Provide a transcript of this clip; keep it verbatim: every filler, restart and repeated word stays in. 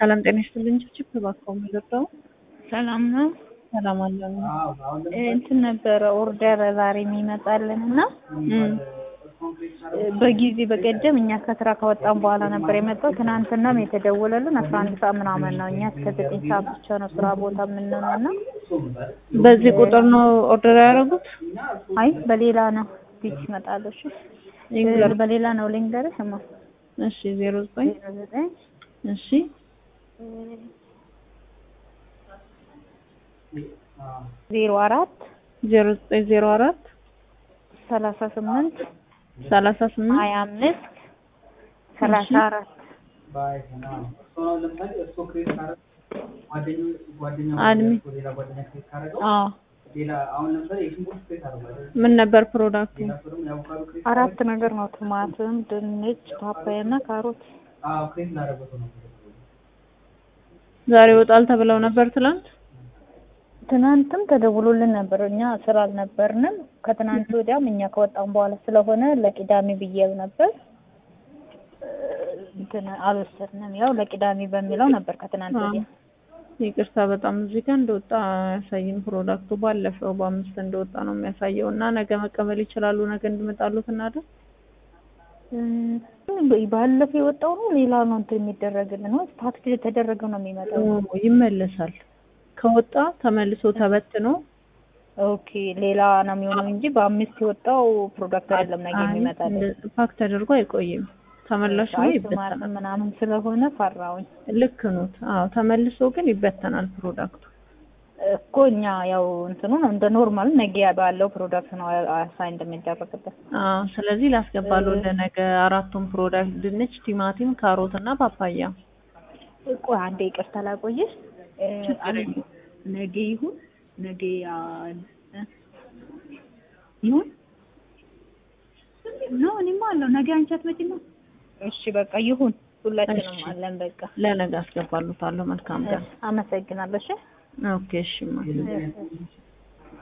ሰላም ጤና ይስጥልኝ። ጭብጭብ ባካው የሚገባው ሰላም ነው። ሰላም አለን። እንትን ነበረ ኦርደር ዛሬ የሚመጣልን እና በጊዜ በቀደም እኛ ከስራ ከወጣን በኋላ ነበር የመጣው። ትናንትናም የተደወለልን አስራ አንድ ሰዓት ምናምን ነው። እኛ እስከ ዘጠኝ ሰዓት ብቻ ነው ስራ ቦታ የምንሆነው እና በዚህ ቁጥር ነው ኦርደር ያደረጉት? አይ በሌላ ነው ቢት ይመጣለሽ። በሌላ ነው ልንገርሽ እማ። እሺ ዜሮ ዘጠኝ ዜሮ ዘጠኝ እሺ ዜሮ አራት ዜሮ ዘጠኝ ዜሮ አራት ሰላሳ ስምንት ሰላሳ ስምንት ሀያ አምስት ሰላሳ አራት አድሚ አዎ ምን ነበር ፕሮዳክቱ? አራት ነገር ነው። ቲማቲም፣ ድንች፣ ፓፓያ እና ካሮት። ዛሬ ወጣል ተብለው ነበር ትላንት? ትናንትም ተደውሎልን ነበር። እኛ ስራ አልነበርንም። ከትናንት ወዲያም እኛ ከወጣን በኋላ ስለሆነ ለቅዳሜ ብዬው ነበር። እንትን አልወሰድንም። ያው ለቅዳሜ በሚለው ነበር ከትናንት ወዲያ። ይቅርታ በጣም እዚህ ጋር እንደወጣ ያሳየን ፕሮዳክቱ ባለፈው በአምስት እንደወጣ ነው የሚያሳየው እና ነገ መቀበል ይችላሉ። ነገ እንድመጣሉት እናደር ባለፈው የወጣው ነው ሌላ ነው እንትን የሚደረግልን ነው ፓኬጅ የተደረገው ነው የሚመጣው። ይመለሳል። ከወጣ ተመልሶ ተበትኖ ኦኬ ሌላ ነው የሚሆነው እንጂ በአምስት የወጣው ፕሮዳክት አይደለም ነገ የሚመጣው። ፓክ ተደርጎ አይቆይም። ተመላሽ ነው ይበተናል ምናምን ስለሆነ ፈራውኝ። ልክ ነው። አዎ ተመልሶ ግን ይበተናል ፕሮዳክቱ እኮ እኛ ያው እንትኑ ነው እንደ ኖርማል ነገ ባለው ፕሮዳክት ነው አሳይን እንደሚደረግበት። አዎ ስለዚህ ላስገባለው ለነገ አራቱን ፕሮዳክት ድንች፣ ቲማቲም፣ ካሮት እና ፓፓያ። እኮ አንዴ ይቅርታ ላቆየሽ። ነገ ይሁን ነገ ይሁን ነው እኔማ አለው ነገ አንቺ አትመጪም ነው? እሺ በቃ ይሁን ሁላችንም አለን። በቃ ለነገ አስገባሉታለሁ። መልካም ቀን። አመሰግናለሁ። እሺ ኦኬ እሺ ማለት